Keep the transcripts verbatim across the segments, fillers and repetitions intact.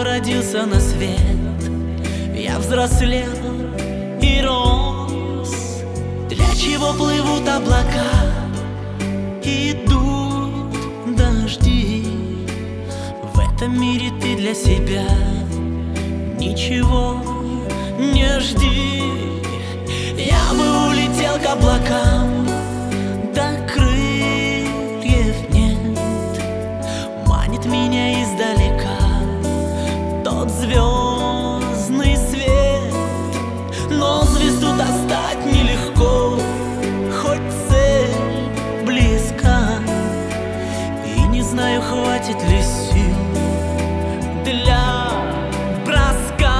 родился на свет, я взрослел и рос. Для чего плывут облака, идут дожди? В этом мире ты для себя ничего не жди. Я бы улетел к облакам, да крыльев нет. Манит меня издалека тот звездный свет. Но звезду достать нелегко, хоть цель близка. И не знаю, хватит ли сил для броска.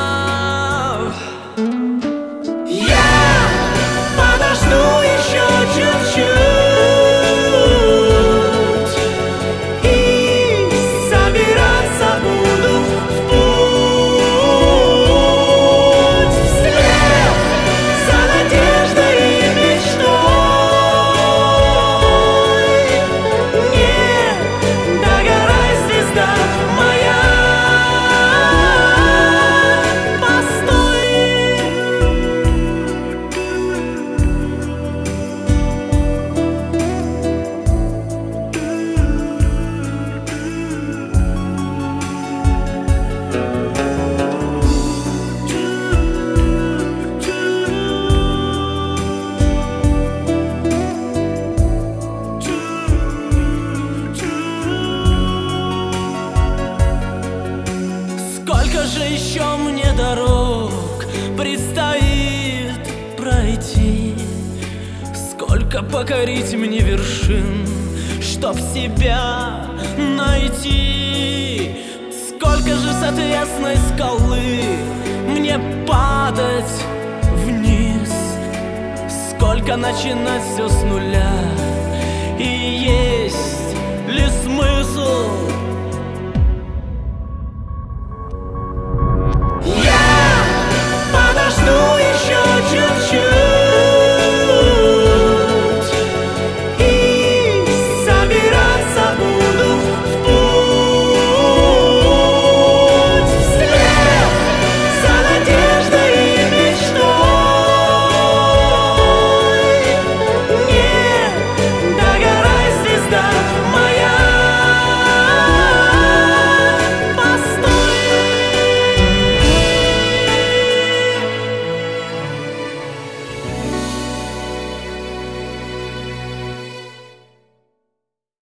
Я подожду еще чуть-чуть и собираться буду в путь, вслед за надеждой и мечтой. Не догорай, звезда моя, постой. Сколько же еще мне дорог предстоит пройти? Сколько покорить мне вершин, чтоб себя найти? Сколько же с отвесной скалы мне падать вниз? Сколько начинать все с нуля?